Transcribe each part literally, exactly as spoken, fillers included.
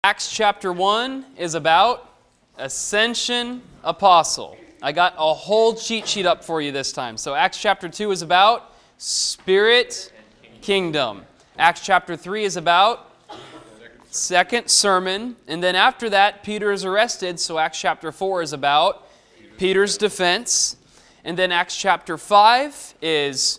Acts chapter one is about Ascension Apostle. I got a whole cheat sheet up for you this time. So Acts chapter two is about Spirit Kingdom. Acts chapter three is about second sermon. And then after that, Peter is arrested. So Acts chapter four is about Peter's defense. And then Acts chapter five is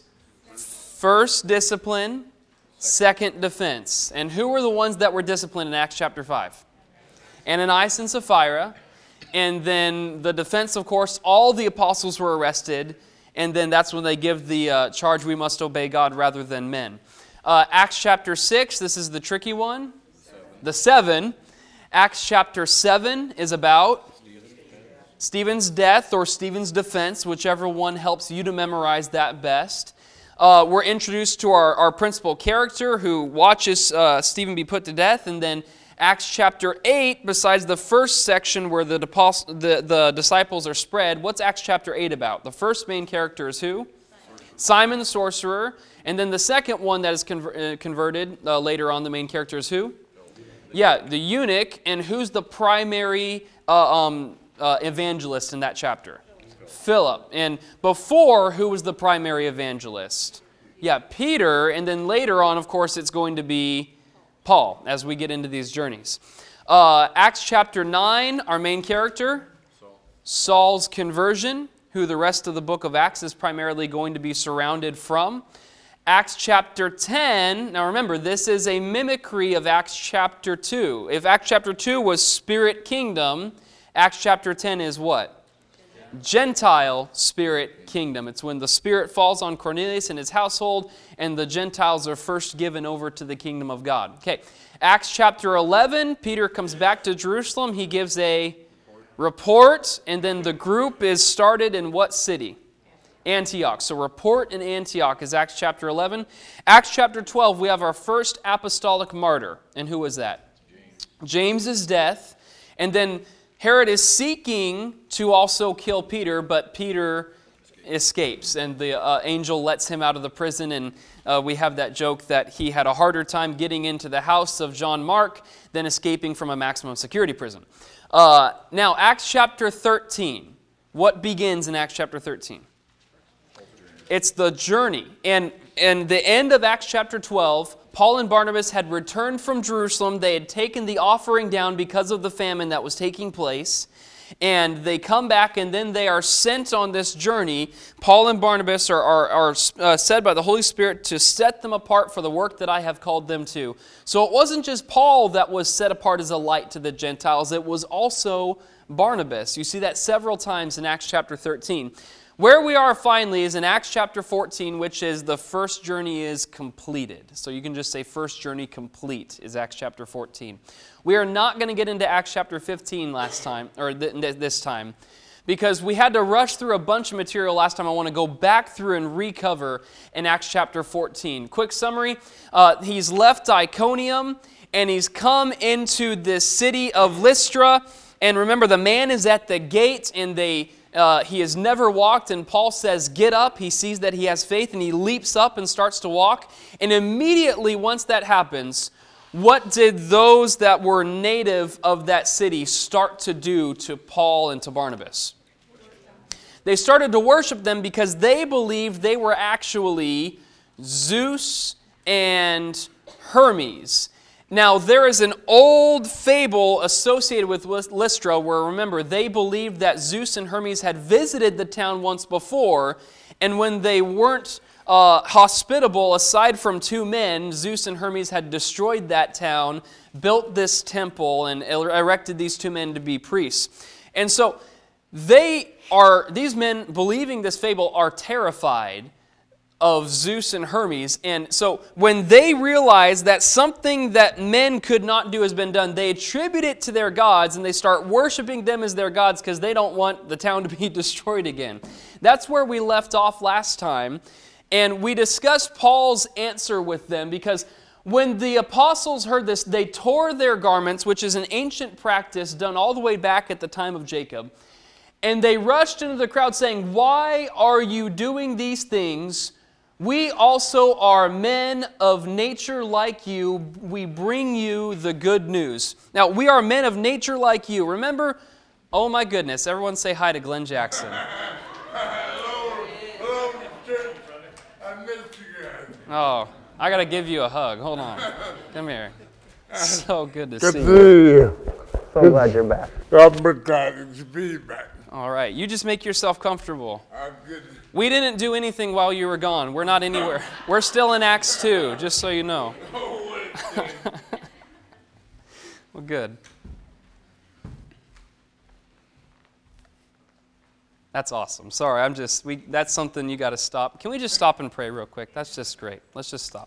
first discipline, second defense. And who were the ones that were disciplined in Acts chapter five? Ananias and Sapphira. And then the defense, of course, all the apostles were arrested. And then that's when they give the uh, charge, we must obey God rather than men. Uh, Acts chapter six, this is the tricky one. Seven. The seven. Acts chapter seven is about Stephen's death or Stephen's defense, whichever one helps you to memorize that best. Uh, we're introduced to our, our principal character who watches uh, Stephen be put to death. And then Acts chapter eight, besides the first section where the, deposit, the, the disciples are spread, what's Acts chapter eight about? The first main character is who? Simon the sorcerer. And then the second one that is conver- uh, converted uh, later on, the main character is who? Yeah, the eunuch. And who's the primary uh, um, uh, evangelist in that chapter? Philip. And before, who was the primary evangelist? Yeah, Peter. And then later on, of course, it's going to be Paul as we get into these journeys. Uh, Acts chapter nine, our main character, Saul. Saul's conversion, who the rest of the book of Acts is primarily going to be surrounded from. Acts chapter ten, now remember, this is a mimicry of Acts chapter two. If Acts chapter two was Spirit Kingdom, Acts chapter ten is what? Gentile Spirit Kingdom. It's when the Spirit falls on Cornelius and his household, and the Gentiles are first given over to the kingdom of God. Okay, Acts chapter eleven, Peter comes back to Jerusalem. He gives a report, and then the group is started in what city? Antioch. So report in Antioch is Acts chapter eleven. Acts chapter twelve, we have our first apostolic martyr. And who was that? James. James's death. And then Herod is seeking to also kill Peter, but Peter escapes, and the uh, angel lets him out of the prison, and uh, we have that joke that he had a harder time getting into the house of John Mark than escaping from a maximum security prison. Uh, now, Acts chapter thirteen. What begins in Acts chapter thirteen? It's the journey. And, and the end of Acts chapter twelve, Paul and Barnabas had returned from Jerusalem. They had taken the offering down because of the famine that was taking place. And they come back, and then they are sent on this journey. Paul and Barnabas are, are, are uh, said by the Holy Spirit to set them apart for the work that I have called them to. So it wasn't just Paul that was set apart as a light to the Gentiles. It was also Barnabas. You see that several times in Acts chapter thirteen. Where we are finally is in Acts chapter fourteen, which is the first journey is completed. So you can just say first journey complete is Acts chapter fourteen. We are not going to get into Acts chapter fifteen last time, or th- this time, because we had to rush through a bunch of material last time. I want to go back through and recover in Acts chapter fourteen. Quick summary, uh, he's left Iconium, and he's come into this city of Lystra. And remember, the man is at the gate, and they Uh, he has never walked, and Paul says, get up. He sees that he has faith, and he leaps up and starts to walk. And immediately, once that happens, what did those that were native of that city start to do to Paul and to Barnabas? They started to worship them because they believed they were actually Zeus and Hermes. Now, there is an old fable associated with Lystra where, remember, they believed that Zeus and Hermes had visited the town once before, and when they weren't uh, hospitable, aside from two men, Zeus and Hermes had destroyed that town, built this temple, and erected these two men to be priests. And so, they are, these men, believing this fable, are terrified of Zeus and Hermes. And so when they realize that something that men could not do has been done, they attribute it to their gods, and they start worshiping them as their gods because they don't want the town to be destroyed again. That's where we left off last time. And we discussed Paul's answer with them, because when the apostles heard this, they tore their garments, which is an ancient practice done all the way back at the time of Jacob. And they rushed into the crowd saying, "Why are you doing these things? We also are men of nature like you. We bring you the good news. Now, we are men of nature like you. Remember, oh my goodness, everyone say hi to Glenn Jackson. Hello, hello, church. I missed you guys. Oh, I got to give you a hug. Hold on. Come here. So good to Good see to you. see you. So glad you're back. I'm excited to be back. All right, you just make yourself comfortable. I'm good. We didn't do anything while you were gone. We're not anywhere. We're still in Acts two, just so you know. Oh, wait. Well, good. That's awesome. Sorry, I'm just, we. that's something you got to stop. Can we just stop and pray real quick? That's just great. Let's just stop.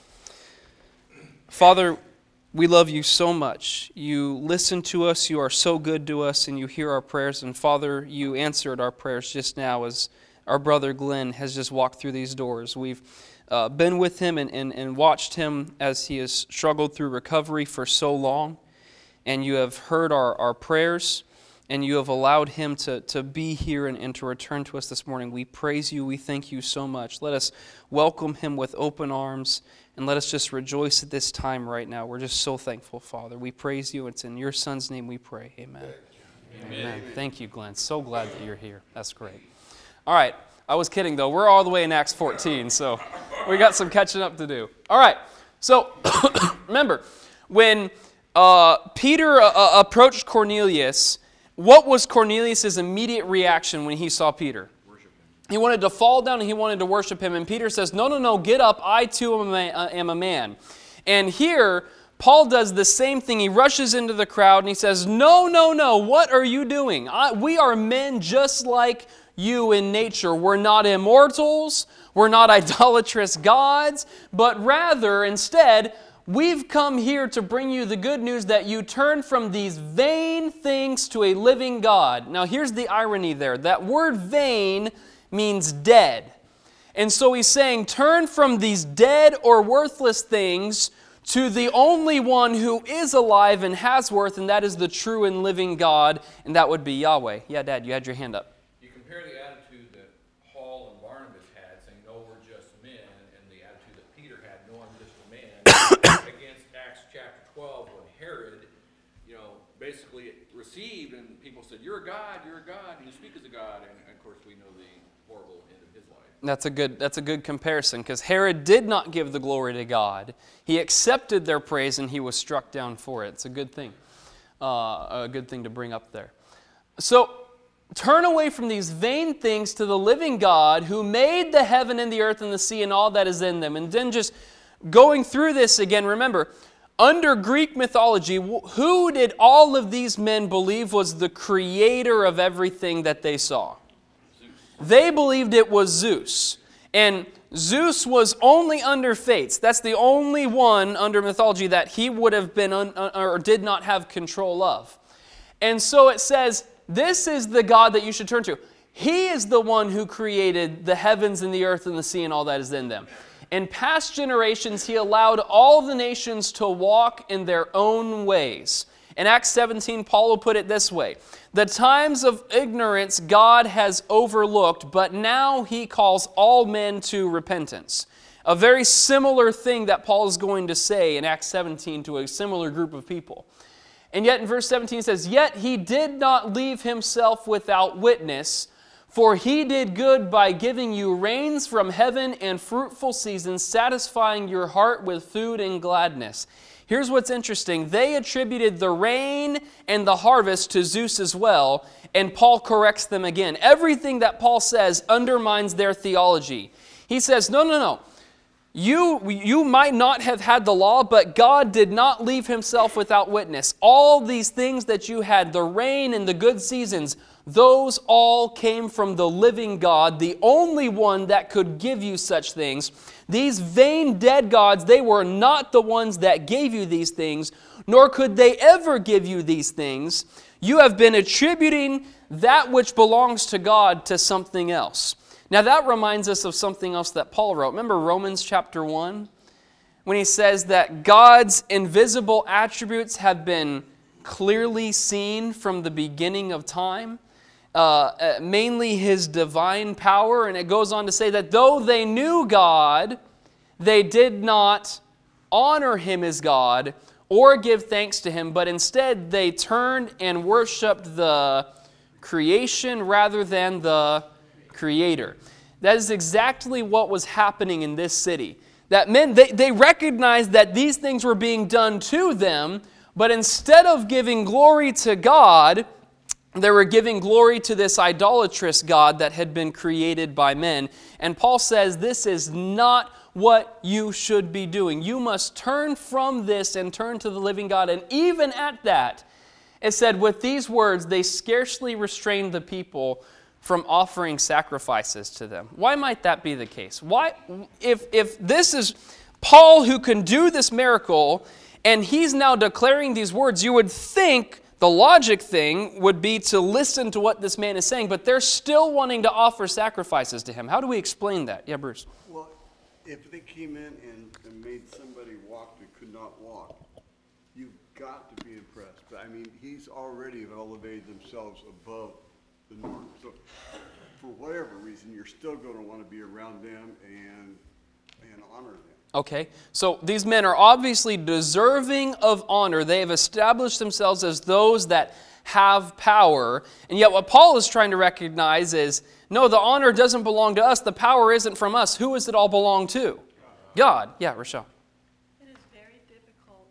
Father, we love you so much. You listen to us. You are so good to us, and you hear our prayers. And Father, you answered our prayers just now as our brother Glenn has just walked through these doors. We've uh, been with him and, and, and watched him as he has struggled through recovery for so long. And you have heard our, our prayers, and you have allowed him to, to be here and, and to return to us this morning. We praise you. We thank you so much. Let us welcome him with open arms, and let us just rejoice at this time right now. We're just so thankful, Father. We praise you. It's in your Son's name we pray. Amen. Amen. Amen. Thank you, Glenn. So glad that you're here. That's great. All right. I was kidding, though. We're all the way in Acts fourteen, so we got some catching up to do. All right. So, remember, when uh, Peter uh, approached Cornelius, what was Cornelius' immediate reaction when he saw Peter? Worship him. He wanted to fall down and he wanted to worship him. And Peter says, no, no, no, get up. I too am a man. Uh, am a man. And here, Paul does the same thing. He rushes into the crowd and he says, no, no, no, what are you doing? I, we are men just like you in nature. We're not immortals. We're not idolatrous gods. But rather, instead, we've come here to bring you the good news that you turn from these vain things to a living God. Now, here's the irony there. That word vain means dead. And so he's saying, turn from these dead or worthless things to the only one who is alive and has worth, and that is the true and living God, and that would be Yahweh. Yeah, Dad, you had your hand up. You compare the attitude that Paul and Barnabas had, saying, no, we're just men, and the attitude that Peter had, no, I'm just a man, against Acts chapter twelve, when Herod, you know, basically received, and people said, you're a God, you're a God, you speak as a God, and, and of course we know the horrible end of his life. That's a good, that's a good comparison, because Herod did not give the glory to God. He accepted their praise and he was struck down for it. It's a good thing. Uh, a good thing to bring up there. So, turn away from these vain things to the living God who made the heaven and the earth and the sea and all that is in them. And then just going through this again, remember, under Greek mythology, who did all of these men believe was the creator of everything that they saw? They believed it was Zeus. And Zeus was only under Fates. That's the only one under mythology that he would have been un, or did not have control of. And so it says, this is the God that you should turn to. He is the one who created the heavens and the earth and the sea and all that is in them. In past generations, he allowed all the nations to walk in their own ways. In Acts seventeen, Paul will put it this way. The times of ignorance God has overlooked, but now he calls all men to repentance. A very similar thing that Paul is going to say in Acts seventeen to a similar group of people. And yet in verse seventeen it says, yet he did not leave himself without witness, for he did good by giving you rains from heaven and fruitful seasons, satisfying your heart with food and gladness. Here's what's interesting. They attributed the rain and the harvest to Zeus as well, and Paul corrects them again. Everything that Paul says undermines their theology. He says, no, no, no. You, you might not have had the law, but God did not leave himself without witness. All these things that you had, the rain and the good seasons, those all came from the living God, the only one that could give you such things. These vain dead gods, they were not the ones that gave you these things, nor could they ever give you these things. You have been attributing that which belongs to God to something else. Now that reminds us of something else that Paul wrote. Remember Romans chapter one? When he says that God's invisible attributes have been clearly seen from the beginning of time. uh, uh, mainly His divine power. And it goes on to say that though they knew God, they did not honor Him as God or give thanks to Him, but instead they turned and worshiped the creation rather than the Creator. That is exactly what was happening in this city. That men, they, they recognized that these things were being done to them, but instead of giving glory to God, they were giving glory to this idolatrous god that had been created by men. And Paul says this is not what you should be doing. You must turn from this and turn to the living God. And even at that, it said, with these words, they scarcely restrained the people from offering sacrifices to them. Why might that be the case? Why, if, if this is Paul who can do this miracle, and he's now declaring these words, you would think the logic thing would be to listen to what this man is saying, but they're still wanting to offer sacrifices to him. How do we explain that? Yeah, Bruce. Well, if they came in and, and made somebody walk that could not walk, you've got to be impressed. But I mean, he's already elevated themselves above the norm. So for whatever reason, you're still going to want to be around them and and honor them. Okay, so these men are obviously deserving of honor. They have established themselves as those that have power. And yet what Paul is trying to recognize is, no, the honor doesn't belong to us. The power isn't from us. Who does it all belong to? God. Yeah, Rochelle. It is very difficult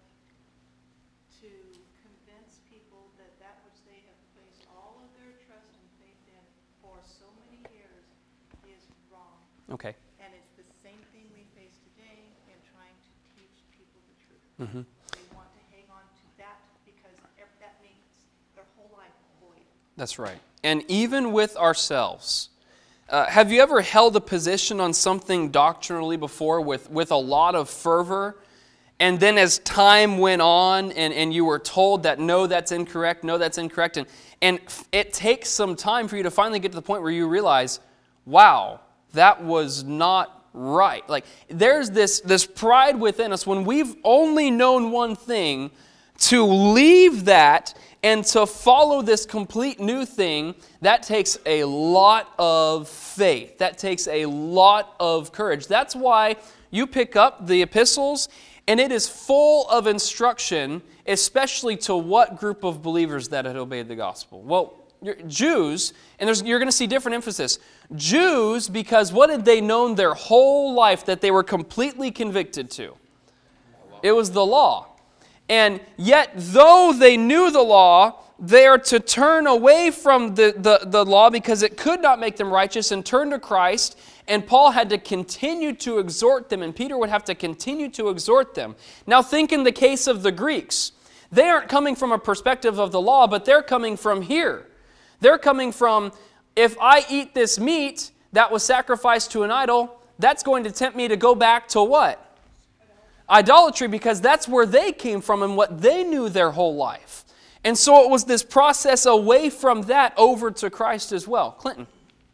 to convince people that that which they have placed all of their trust and faith in for so many years is wrong. Okay. And it's the same thing we face today in trying to teach people the truth. Mm-hmm. They want to hang on to that because that makes their whole life void. That's right. And even with ourselves, uh, have you ever held a position on something doctrinally before with, with a lot of fervor? And then as time went on and, and you were told that, no, that's incorrect, no, that's incorrect. And, and it takes some time for you to finally get to the point where you realize, wow, that was not right. Like there's this, this pride within us when we've only known one thing, to leave that and to follow this complete new thing, that takes a lot of faith. That takes a lot of courage. That's why you pick up the epistles and it is full of instruction, especially to what group of believers that had obeyed the gospel. Well, Jews, and there's, you're going to see different emphasis. Jews, because what had they known their whole life that they were completely convicted to? It was the law. And yet, though they knew the law, they are to turn away from the, the, the law because it could not make them righteous and turn to Christ. And Paul had to continue to exhort them, and Peter would have to continue to exhort them. Now think in the case of the Greeks. They aren't coming from a perspective of the law, but they're coming from here. They're coming from, if I eat this meat that was sacrificed to an idol, that's going to tempt me to go back to what? Idolatry, because that's where they came from and what they knew their whole life. And so it was this process away from that over to Christ as well. Clinton.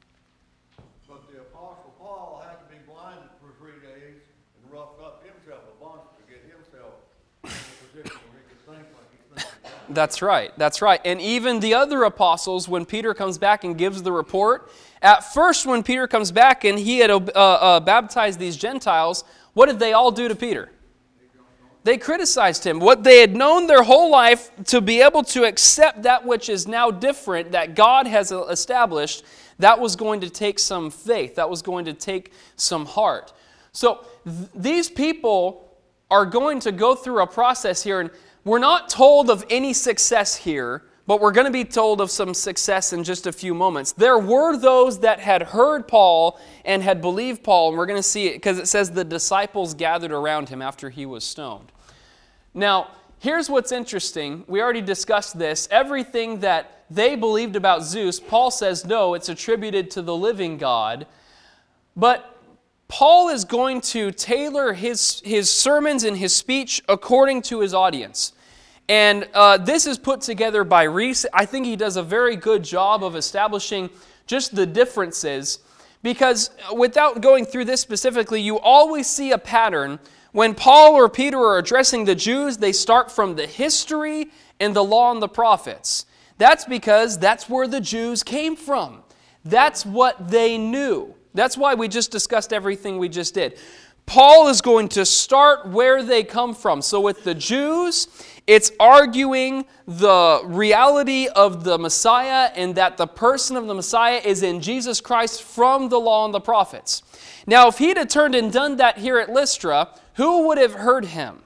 But the Apostle Paul had to be blinded for three days and roughed up himself a bunch to get himself in a position where he could think like he's thinking. That's right. That's right. And even the other apostles, when Peter comes back and gives the report, at first when Peter comes back and he had uh, uh, baptized these Gentiles, what did they all do to Peter? They criticized him. What they had known their whole life, to be able to accept that which is now different, that God has established, that was going to take some faith. That was going to take some heart. So th- these people are going to go through a process here, and we're not told of any success here, but we're going to be told of some success in just a few moments. There were those that had heard Paul and had believed Paul, and we're going to see it because it says the disciples gathered around him after he was stoned. Now, here's what's interesting. We already discussed this. Everything that they believed about Zeus, Paul says no, it's attributed to the living God. But Paul is going to tailor his, his sermons and his speech according to his audience. And uh, this is put together by Reese. I think he does a very good job of establishing just the differences, because without going through this specifically, you always see a pattern. When Paul or Peter are addressing the Jews, they start from the history and the law and the prophets. That's because that's where the Jews came from. That's what they knew. That's why we just discussed everything we just did. Paul is going to start where they come from. So with the Jews, it's arguing the reality of the Messiah and that the person of the Messiah is in Jesus Christ from the law and the prophets. Now, if he'd have turned and done that here at Lystra, who would have heard him?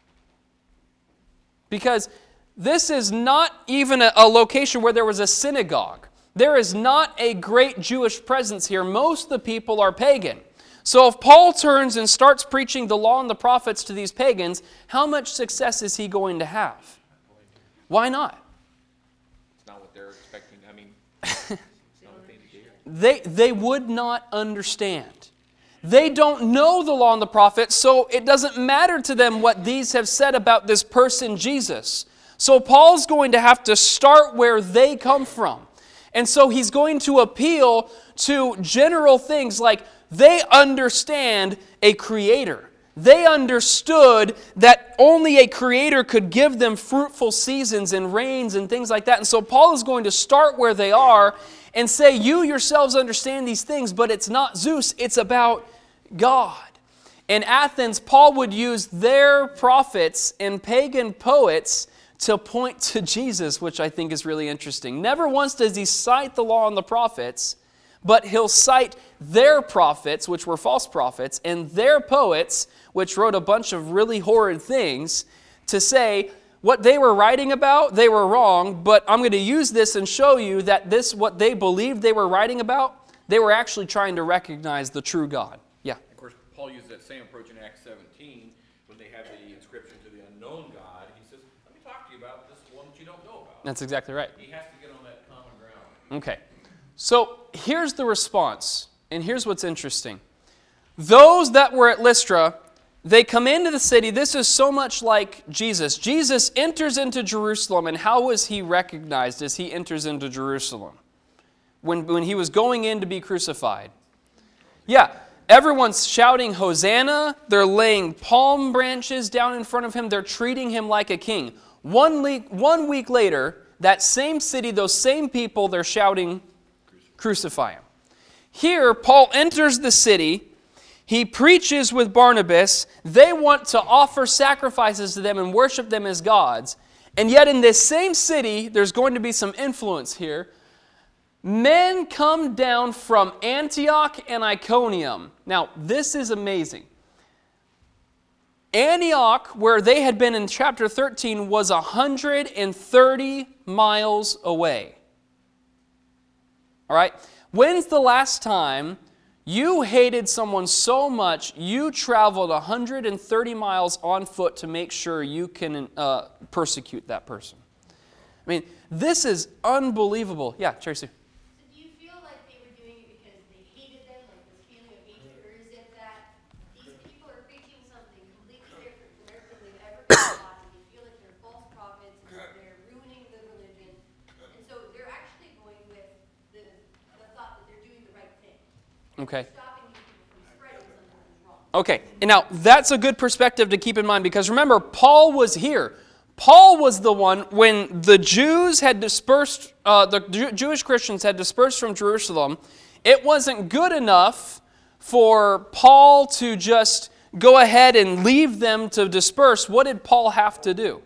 Because this is not even a, a location where there was a synagogue. There is not a great Jewish presence here. Most of the people are pagan. So if Paul turns and starts preaching the law and the prophets to these pagans, how much success is he going to have? Why not? It's not what they're expecting. I mean, it's not what they do. They, they would not understand. They don't know the law and the prophets, so it doesn't matter to them what these have said about this person, Jesus. So Paul's going to have to start where they come from. And so he's going to appeal to general things like they understand a creator. They understood that only a creator could give them fruitful seasons and rains and things like that. And so Paul is going to start where they are and say, you yourselves understand these things, but it's not Zeus, it's about God. In Athens, Paul would use their prophets and pagan poets to point to Jesus, which I think is really interesting. Never once does he cite the law and the prophets, but he'll cite their prophets, which were false prophets, and their poets, which wrote a bunch of really horrid things, to say what they were writing about, they were wrong, but I'm going to use this and show you that this, what they believed they were writing about, they were actually trying to recognize the true God. Yeah. Of course, Paul used that same approach in Acts seventeen when they had the inscription to the unknown God. He says, let me talk to you about this one that you don't know about. That's exactly right. He has to get on that common ground. Okay. So here's the response, and here's what's interesting. Those that were at Lystra, they come into the city. This is so much like Jesus. Jesus enters into Jerusalem, and how was he recognized as he enters into Jerusalem? When, when he was going in to be crucified. Yeah, everyone's shouting Hosanna. They're laying palm branches down in front of him. They're treating him like a king. One week, one week later, that same city, those same people, they're shouting, crucify him. Here, Paul enters the city. He preaches with Barnabas. They want to offer sacrifices to them and worship them as gods. And yet in this same city, there's going to be some influence here. Men come down from Antioch and Iconium. Now, this is amazing. Antioch, where they had been in chapter thirteen, was one hundred thirty miles away. All right? When's the last time you hated someone so much you traveled one hundred thirty miles on foot to make sure you can uh, persecute that person? I mean, this is unbelievable. Yeah, Tracy. So do you feel like they were doing it because they hated them, like this feeling of hatred, or is it that these people are preaching something completely different from everything they've ever been taught, and they feel like they're false prophets, and they're ruining the religion, and so they're actually going with the, the thought that they're doing the right thing. Okay. Stopping these people from spreading something that's wrong. Okay, and now that's a good perspective to keep in mind because remember, Paul was here. Paul was the one when the Jews had dispersed, uh, the Jew- Jewish Christians had dispersed from Jerusalem. It wasn't good enough for Paul to just go ahead and leave them to disperse. What did Paul have to do?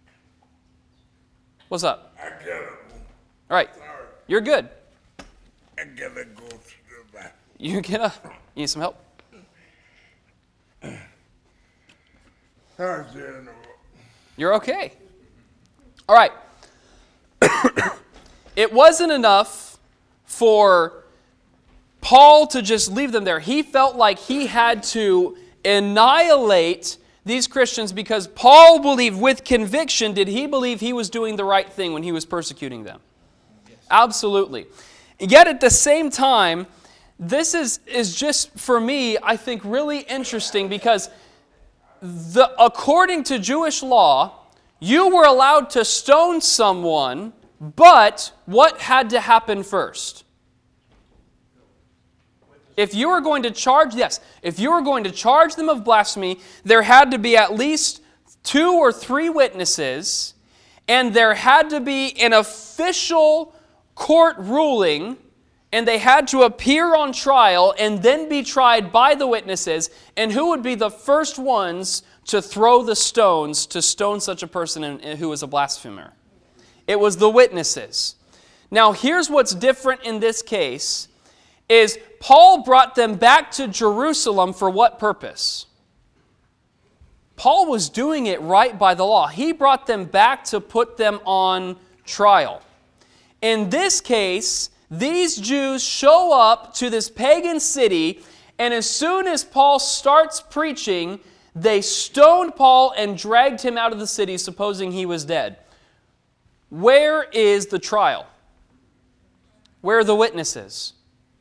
What's up? I gotta, All right, you're good. I gotta go to the bathroom. You get up. You need some help? How's the animal? You're okay. All right. It wasn't enough for Paul to just leave them there. He felt like he had to annihilate these Christians because Paul believed with conviction, did he believe he was doing the right thing when he was persecuting them? Yes. Absolutely. Yet at the same time, this is, is just, for me, I think really interesting because The, according to Jewish law, you were allowed to stone someone, but what had to happen first? If you were going to charge, yes, if you were going to charge them of blasphemy, there had to be at least two or three witnesses, and there had to be an official court ruling, and they had to appear on trial and then be tried by the witnesses, and who would be the first ones to throw the stones to stone such a person who was a blasphemer? It was the witnesses. Now, here's what's different in this case, is Paul brought them back to Jerusalem for what purpose? Paul was doing it right by the law. He brought them back to put them on trial. In this case, these Jews show up to this pagan city, and as soon as Paul starts preaching, they stoned Paul and dragged him out of the city, supposing he was dead. Where is the trial? Where are the witnesses?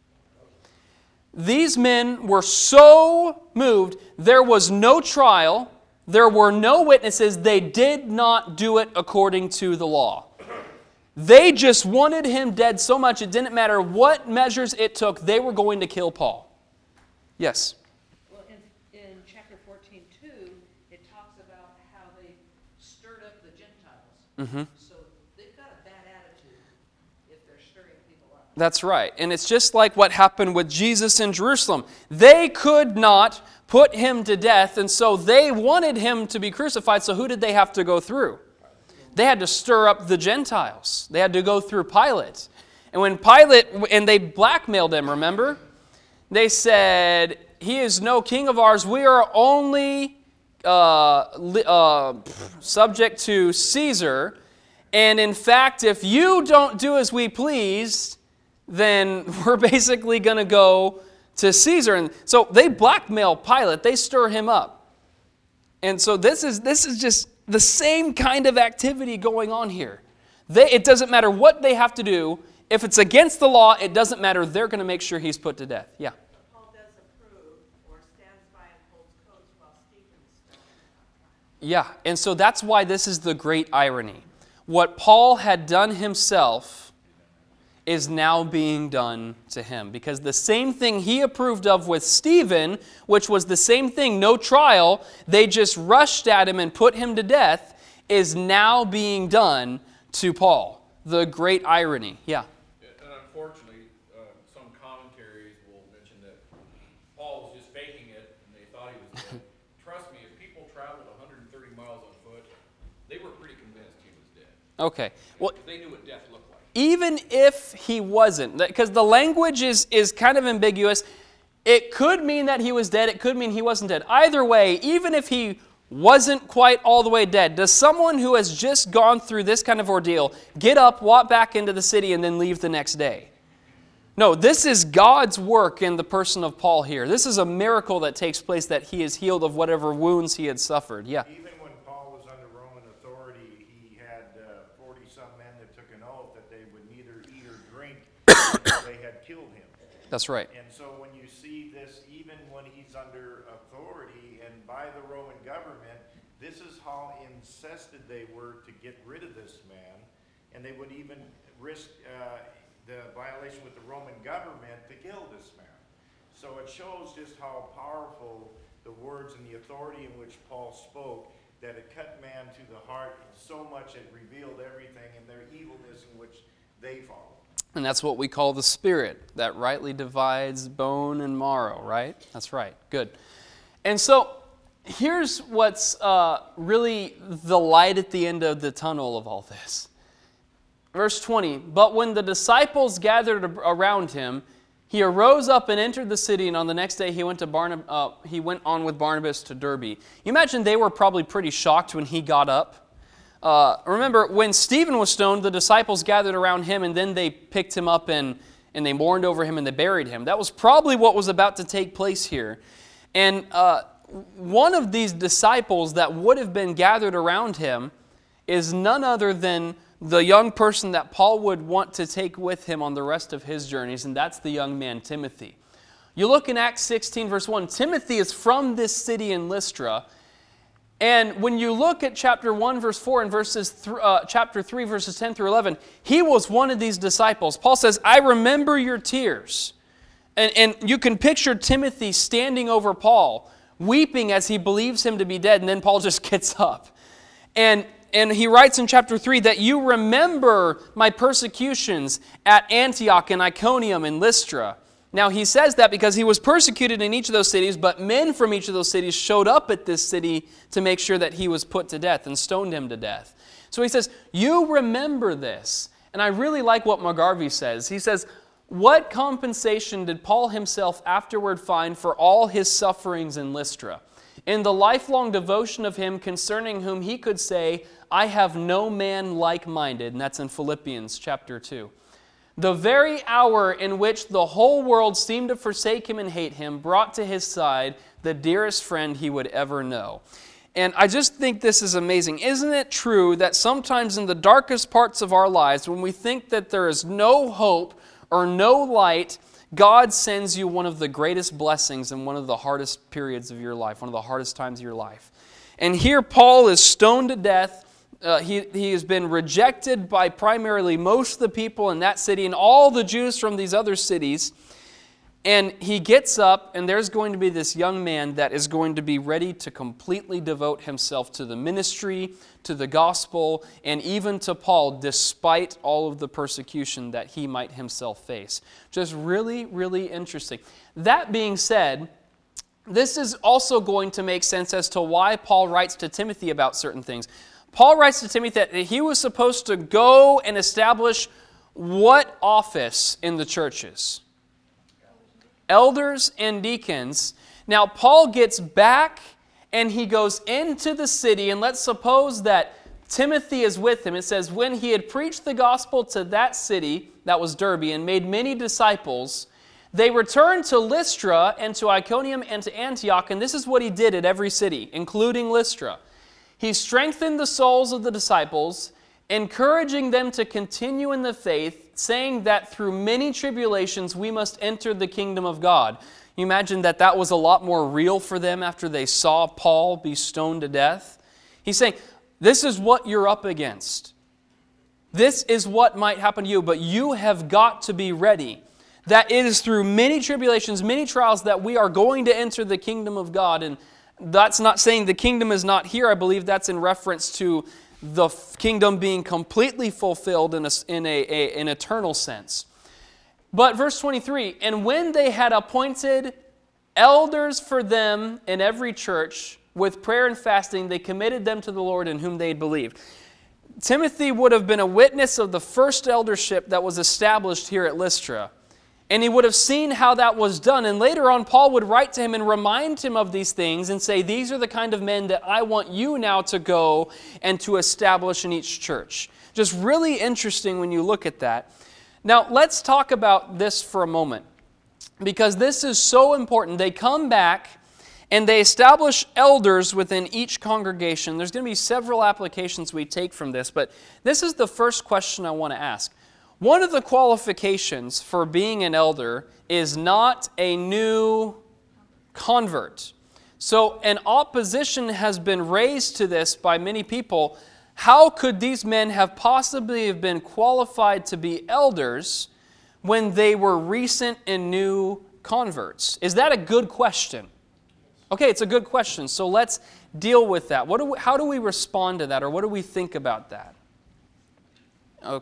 These men were so moved, there was no trial, there were no witnesses, they did not do it according to the law. They just wanted him dead so much it didn't matter what measures it took, they were going to kill Paul. Yes? Well, in, in chapter fourteen two, it talks about how they stirred up the Gentiles. Mm-hmm. So they've got a bad attitude if they're stirring people up. That's right. And it's just like what happened with Jesus in Jerusalem. They could not put him to death, and so they wanted him to be crucified, so who did they have to go through? They had to stir up the Gentiles. They had to go through Pilate. And when Pilate, and they blackmailed him, remember? They said, he is no king of ours. We are only uh, uh, subject to Caesar. And in fact, if you don't do as we please, then we're basically going to go to Caesar. And so they blackmail Pilate. They stir him up. And so this is this is just the same kind of activity going on here. They, it doesn't matter what they have to do. If it's against the law, it doesn't matter. They're going to make sure he's put to death. Yeah. Paul does approve or stands by and holds codes while Stephen is stoned. Yeah, and so that's why this is the great irony. What Paul had done himself is now being done to him. Because the same thing he approved of with Stephen, which was the same thing, no trial, they just rushed at him and put him to death, is now being done to Paul. The great irony. Yeah. And unfortunately, uh, some commentaries will mention that Paul was just faking it and they thought he was dead. Trust me, if people traveled one hundred thirty miles on foot, they were pretty convinced he was dead. Okay. Well, They knew what death looked like. even if he wasn't, because the language is, is kind of ambiguous, it could mean that he was dead, it could mean he wasn't dead. Either way, even if he wasn't quite all the way dead, does someone who has just gone through this kind of ordeal get up, walk back into the city, and then leave the next day? No, this is God's work in the person of Paul here. This is a miracle that takes place, that he is healed of whatever wounds he had suffered. Yeah. Even when Paul was under Roman authority, he had forty-some men that took an oath that they would neither eat or drink until they had killed him. That's right. And so when you see this, even when he's under authority and by the Roman government, this is how incensed they were to get rid of this man. And they would even risk uh, the violation with the Roman government to kill this man. So it shows just how powerful the words and the authority in which Paul spoke, that it cut man to the heart so much it revealed everything in their evilness in which they followed. And that's what we call the Spirit, that rightly divides bone and marrow, right? That's right. Good. And so here's what's uh, really the light at the end of the tunnel of all this. Verse twenty, but when the disciples gathered around him, he arose up and entered the city, and on the next day he went to Barnab- uh, he went on with Barnabas to Derbe. You imagine they were probably pretty shocked when he got up. Uh, remember, when Stephen was stoned, the disciples gathered around him, and then they picked him up and, and they mourned over him and they buried him. That was probably what was about to take place here. And uh, one of these disciples that would have been gathered around him is none other than the young person that Paul would want to take with him on the rest of his journeys, and that's the young man Timothy. You look in Acts sixteen, verse one, Timothy is from this city in Lystra. And when you look at chapter one, verse four, and verses th- uh, chapter three, verses ten through eleven, he was one of these disciples. Paul says, I remember your tears. And, and you can picture Timothy standing over Paul, weeping as he believes him to be dead, and then Paul just gets up. And and he writes in chapter three that you remember my persecutions at Antioch and Iconium and Lystra. Now he says that because he was persecuted in each of those cities, but men from each of those cities showed up at this city to make sure that he was put to death and stoned him to death. So he says, you remember this. And I really like what McGarvey says. He says, what compensation did Paul himself afterward find for all his sufferings in Lystra? In the lifelong devotion of him concerning whom he could say, I have no man like-minded. And that's in Philippians chapter two. The very hour in which the whole world seemed to forsake him and hate him brought to his side the dearest friend he would ever know. And I just think this is amazing. Isn't it true that sometimes in the darkest parts of our lives, when we think that there is no hope or no light, God sends you one of the greatest blessings in one of the hardest periods of your life, one of the hardest times of your life. And here Paul is stoned to death. Uh, he, he has been rejected by primarily most of the people in that city and all the Jews from these other cities. And he gets up, and there's going to be this young man that is going to be ready to completely devote himself to the ministry, to the gospel, and even to Paul, despite all of the persecution that he might himself face. Just really, really interesting. That being said, this is also going to make sense as to why Paul writes to Timothy about certain things. Paul writes to Timothy that he was supposed to go and establish what office in the churches? Elders and deacons. Now, Paul gets back and he goes into the city, and let's suppose that Timothy is with him. It says, when he had preached the gospel to that city, that was Derbe, and made many disciples, they returned to Lystra and to Iconium and to Antioch, and this is what he did at every city, including Lystra. He strengthened the souls of the disciples, encouraging them to continue in the faith, saying that through many tribulations we must enter the kingdom of God. You imagine that that was a lot more real for them after they saw Paul be stoned to death. He's saying, this is what you're up against. This is what might happen to you, but you have got to be ready. That it is through many tribulations, many trials that we are going to enter the kingdom of God. And that's not saying the kingdom is not here. I believe that's in reference to the kingdom being completely fulfilled in, a, in a, a, an eternal sense. But verse twenty-three, and when they had appointed elders for them in every church, with prayer and fasting, they committed them to the Lord in whom they had believed. Timothy would have been a witness of the first eldership that was established here at Lystra. And he would have seen how that was done. And later on, Paul would write to him and remind him of these things and say, these are the kind of men that I want you now to go and to establish in each church. Just really interesting when you look at that. Now, let's talk about this for a moment, because this is so important. They come back and they establish elders within each congregation. There's going to be several applications we take from this, but this is the first question I want to ask. One of the qualifications for being an elder is not a new convert. So an opposition has been raised to this by many people. How could these men have possibly have been qualified to be elders when they were recent and new converts? Is that a good question? Okay, it's a good question. So let's deal with that. What do we, how do we respond to that, or what do we think about that? Okay.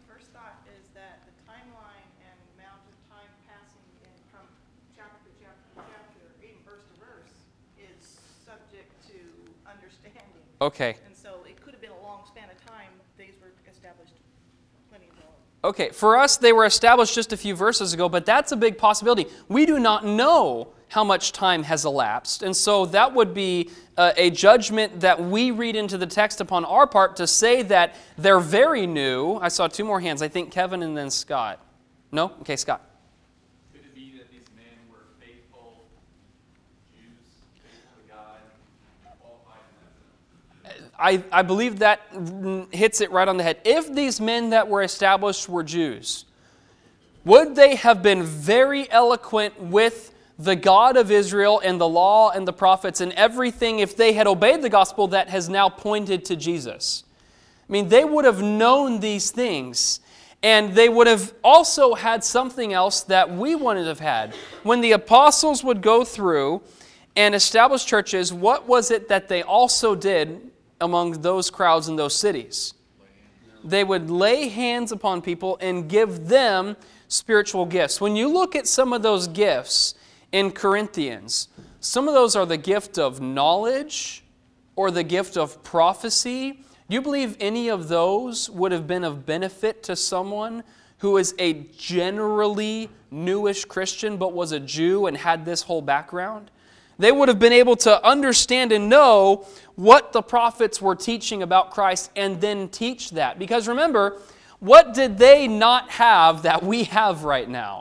Okay. And so it could have been a long span of time. These were established plenty ago. Okay, for us, they were established just a few verses ago, but that's a big possibility. We do not know how much time has elapsed, and so that would be uh, a judgment that we read into the text upon our part to say that they're very new. I saw two more hands. I think Kevin and then Scott. No? Okay, Scott. Could it be that these men were faithful Jews, faithful to God, qualified in that sense? I, I believe that hits it right on the head. If these men that were established were Jews, would they have been very eloquent with the God of Israel and the law and the prophets and everything if they had obeyed the gospel that has now pointed to Jesus? I mean, they would have known these things, and they would have also had something else that we wouldn't have had. When the apostles would go through and establish churches, what was it that they also did among those crowds in those cities. They would lay hands upon people and give them spiritual gifts. When you look at some of those gifts in Corinthians, some of those are the gift of knowledge or the gift of prophecy. Do you believe any of those would have been of benefit to someone who is a generally newish Christian but was a Jew and had this whole background? They would have been able to understand and know what the prophets were teaching about Christ and then teach that. Because remember, what did they not have that we have right now?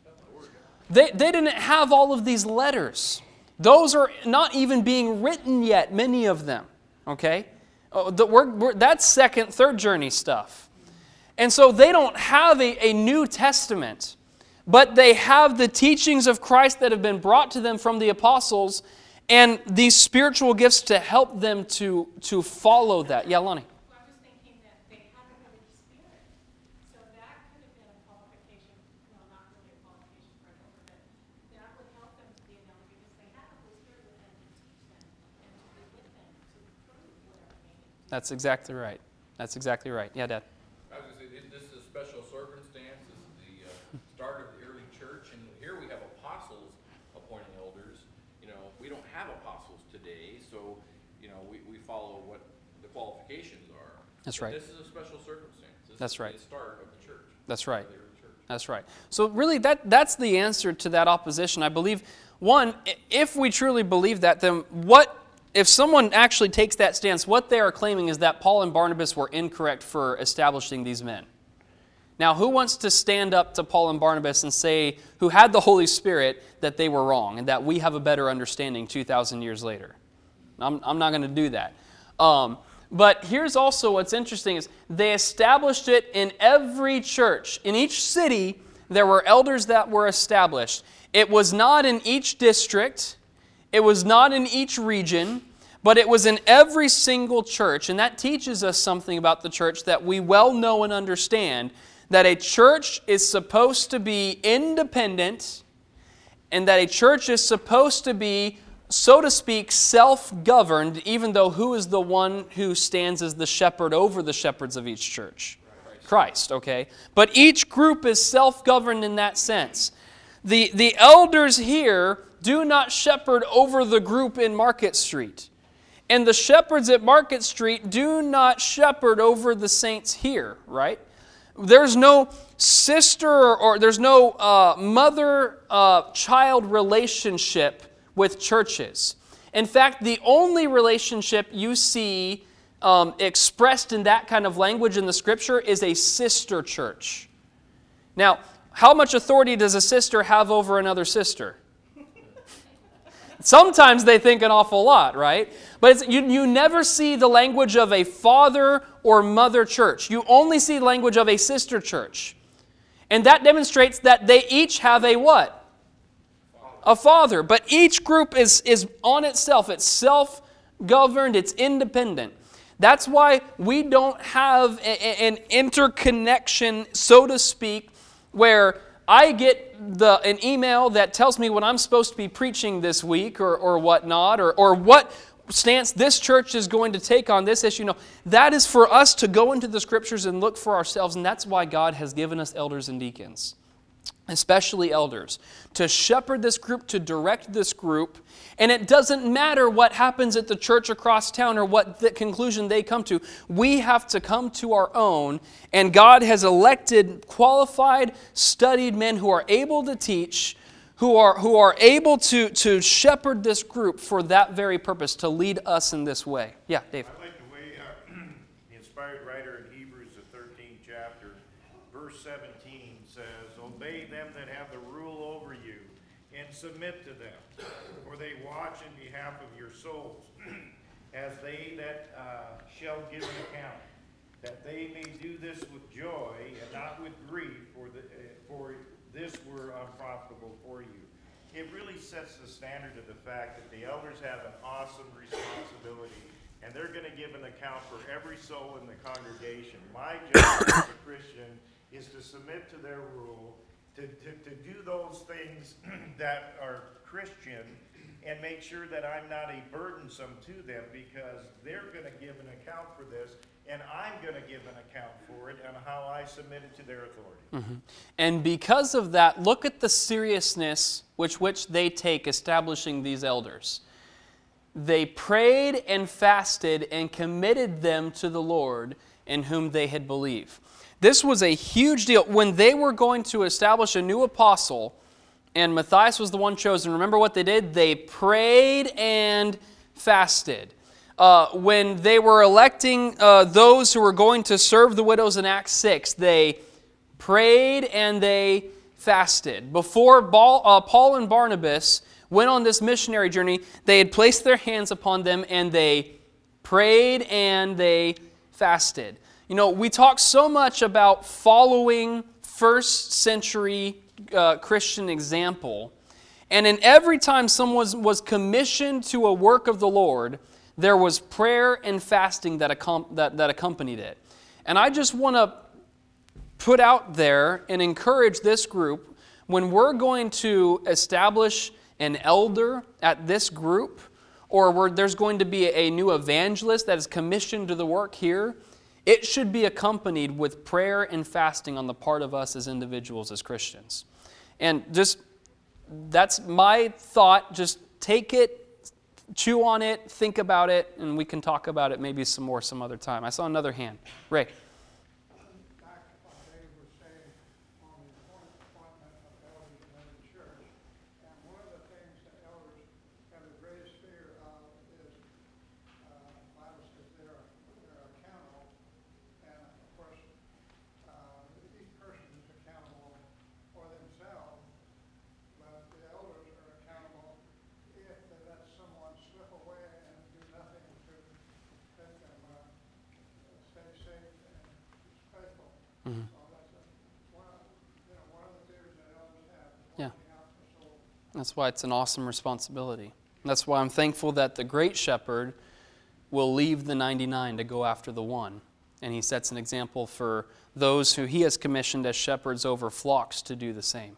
They, they didn't have all of these letters. Those are not even being written yet, many of them. Okay? Oh, the, we're, we're, that's second, third journey stuff. And so they don't have a, a New Testament, but they have the teachings of Christ that have been brought to them from the apostles and these spiritual gifts to help them to, to follow that. Yeah, Lonnie? Well, I was thinking that they had the Holy Spirit, so that could have been a qualification, well, not really a qualification for an elder, but that would help them to be an elder because they had the Holy Spirit with them to teach them and to be with them to prove whatever they need. That's exactly right. That's exactly right. Yeah, Dad? I was gonna say, this is a special circumstance, this is the uh, start of the early church, and here we have apostles appointing elders. You know, we don't have apostles today, so, you know, we, we follow what the qualifications are. That's But right. This is a special circumstance. This That's is right. the start of the church. That's right. of the early church. That's right. So really, that that's the answer to that opposition. I believe, one, i- if we truly believe that, then what, if someone actually takes that stance, what they are claiming is that Paul and Barnabas were incorrect for establishing these men. Now, who wants to stand up to Paul and Barnabas and say, who had the Holy Spirit, that they were wrong and that we have a better understanding two thousand years later? I'm, I'm not going to do that. Um, but here's also what's interesting is they established it in every church. In each city, there were elders that were established. It was not in each district. It was not in each region. But it was in every single church. And that teaches us something about the church that we well know and understand, that a church is supposed to be independent and that a church is supposed to be, so to speak, self-governed, even though who is the one who stands as the shepherd over the shepherds of each church? Christ, okay? But each group is self-governed in that sense. The, the elders here do not shepherd over the group in Market Street. And the shepherds at Market Street do not shepherd over the saints here, right? There's no sister or, or there's no uh, mother-child uh, relationship with churches. In fact, the only relationship you see um, expressed in that kind of language in the Scripture is a sister church. Now, how much authority does a sister have over another sister? Sometimes they think an awful lot, right? But it's, you, you never see the language of a father or mother church. You only see the language of a sister church. And that demonstrates that they each have a what? A father. But each group is, is on itself. It's self-governed. It's independent. That's why we don't have a, a, an interconnection, so to speak, where I get the, an email that tells me what I'm supposed to be preaching this week or, or whatnot, or, or what stance this church is going to take on this issue. No, that is for us to go into the Scriptures and look for ourselves, and that's why God has given us elders and deacons, especially elders, to shepherd this group, to direct this group. And it doesn't matter what happens at the church across town or what the conclusion they come to. We have to come to our own, and God has elected qualified, studied men who are able to teach, who are, who are able to, to shepherd this group for that very purpose, to lead us in this way. Yeah, Dave. I like the way uh, the inspired writer in Hebrews, the thirteenth chapter, verse seventeen says, "Obey them that have the rule over you, and submit to them, for they watch in behalf of your souls, as they that uh, shall give an account, that they may do this with joy and not with grief, for the uh, for this were unprofitable for you." It really sets the standard of the fact that the elders have an awesome responsibility, and they're going to give an account for every soul in the congregation. My job as a Christian is to submit to their rule, to, to, to do those things that are Christian, and make sure that I'm not a burdensome to them, because they're going to give an account for this, and I'm going to give an account for it and how I submitted to their authority. Mm-hmm. And because of that, look at the seriousness which which they take establishing these elders. They prayed and fasted and committed them to the Lord in whom they had believed. This was a huge deal. When they were going to establish a new apostle, and Matthias was the one chosen, remember what they did? They prayed and fasted. Uh, when they were electing uh, those who were going to serve the widows in Acts six, they prayed and they fasted. Before Paul, uh, Paul and Barnabas went on this missionary journey, they had placed their hands upon them and they prayed and they fasted. You know, we talk so much about following first century uh, Christian example, and in every time someone was, was commissioned to a work of the Lord, there was prayer and fasting that, accom- that, that accompanied it. And I just want to put out there and encourage this group, when we're going to establish an elder at this group, or where there's going to be a new evangelist that is commissioned to the work here, it should be accompanied with prayer and fasting on the part of us as individuals, as Christians. And just, that's my thought. Just take it, chew on it, think about it, and we can talk about it maybe some more some other time. I saw another hand. Ray. Back to what Dave was saying on the appointment of elders in the church, and one of the things that elders have the greatest fear of is, uh, Bible says they're, they're accountable, and of course, uh, each person is accountable for themselves, but the elders are accountable if they let someone slip away and do nothing to let them uh, stay safe and faithful. Mhm. So that's a, one of, you know, one of the fears that elders have is Yeah. watching out for souls. That's why it's an awesome responsibility. That's why I'm thankful that the great shepherd will leave the ninety-nine to go after the one. And he sets an example for those who he has commissioned as shepherds over flocks to do the same.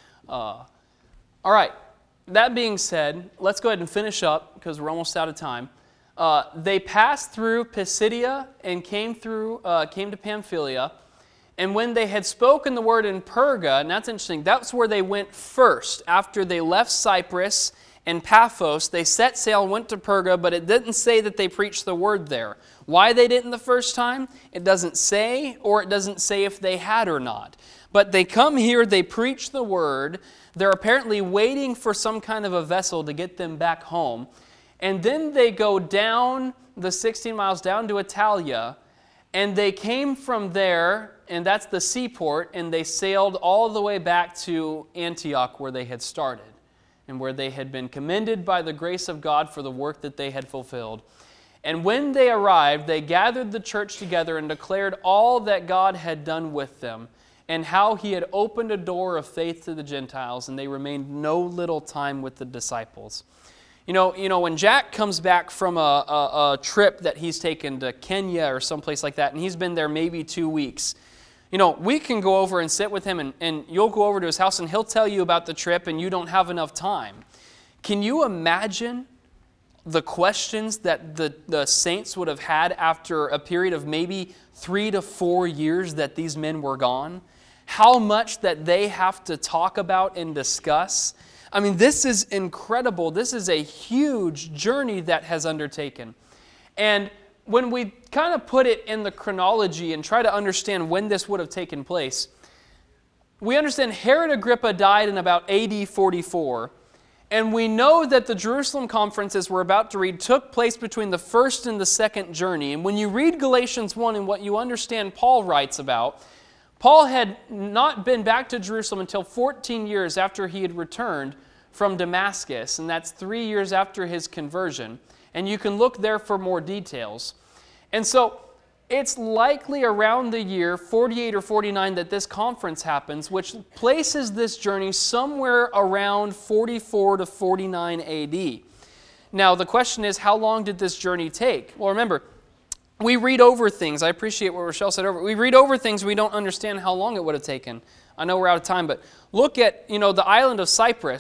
Uh, all right. That being said, let's go ahead and finish up because we're almost out of time. Uh, they passed through Pisidia and came through, uh, came to Pamphylia. And when they had spoken the word in Perga, and that's interesting, that's where they went first. After they left Cyprus and Paphos, they set sail and went to Perga, but it didn't say that they preached the word there. Why they didn't the first time? It doesn't say, or it doesn't say if they had or not. But they come here, they preach the word. They're apparently waiting for some kind of a vessel to get them back home. And then they go down the sixteen miles down to Italia, and they came from there, and that's the seaport, and they sailed all the way back to Antioch where they had started and where they had been commended by the grace of God for the work that they had fulfilled. And when they arrived, they gathered the church together and declared all that God had done with them and how he had opened a door of faith to the Gentiles, and they remained no little time with the disciples. You know, you know, when Jack comes back from a, a, a trip that he's taken to Kenya or someplace like that, and he's been there maybe two weeks, you know, we can go over and sit with him, and, and you'll go over to his house, and he'll tell you about the trip, and you don't have enough time. Can you imagine the questions that the, the saints would have had after a period of maybe three to four years that these men were gone? How much that they have to talk about and discuss? I mean, this is incredible. This is a huge journey that has undertaken. And when we kind of put it in the chronology and try to understand when this would have taken place, we understand Herod Agrippa died in about A D forty-four. And we know that the Jerusalem conference, as we're about to read, took place between the first and the second journey. And when you read Galatians one and what you understand Paul writes about, Paul had not been back to Jerusalem until fourteen years after he had returned from Damascus, and that's three years after his conversion. And you can look there for more details. And so it's likely around the year forty-eight or forty-nine that this conference happens, which places this journey somewhere around forty-four to forty-nine A D. Now, the question is, how long did this journey take? Well, remember, we read over things. I appreciate what Rochelle said over. We read over things, we don't understand how long it would have taken. I know we're out of time, but look at, you know, the island of Cyprus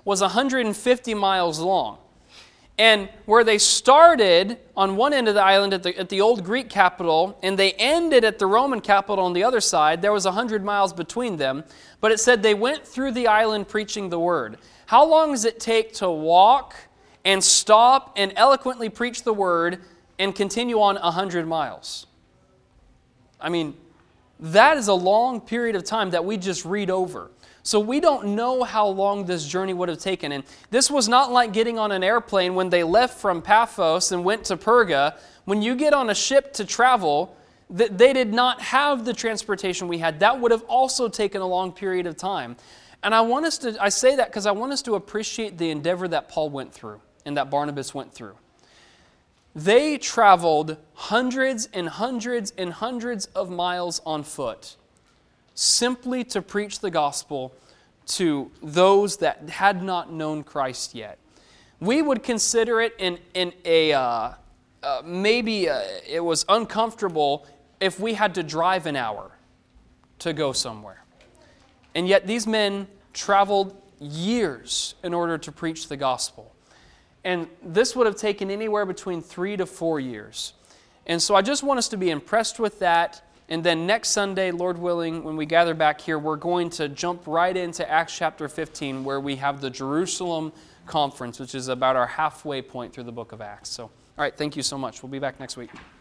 was one hundred fifty miles long. And where they started on one end of the island at the, at the old Greek capital, and they ended at the Roman capital on the other side, there was one hundred miles between them. But it said they went through the island preaching the word. How long does it take to walk and stop and eloquently preach the word and continue on one hundred miles? I mean, that is a long period of time that we just read over. So we don't know how long this journey would have taken. And this was not like getting on an airplane when they left from Paphos and went to Perga. When you get on a ship to travel, they did not have the transportation we had. That would have also taken a long period of time. And I want us to, I say that because I want us to appreciate the endeavor that Paul went through and that Barnabas went through. They traveled hundreds and hundreds and hundreds of miles on foot simply to preach the gospel to those that had not known Christ yet. We would consider it in, in a, uh, uh, maybe uh, it was uncomfortable if we had to drive an hour to go somewhere. And yet these men traveled years in order to preach the gospel. And this would have taken anywhere between three to four years. And so I just want us to be impressed with that. And then next Sunday, Lord willing, when we gather back here, we're going to jump right into Acts chapter fifteen, where we have the Jerusalem conference, which is about our halfway point through the book of Acts. So, all right, thank you so much. We'll be back next week.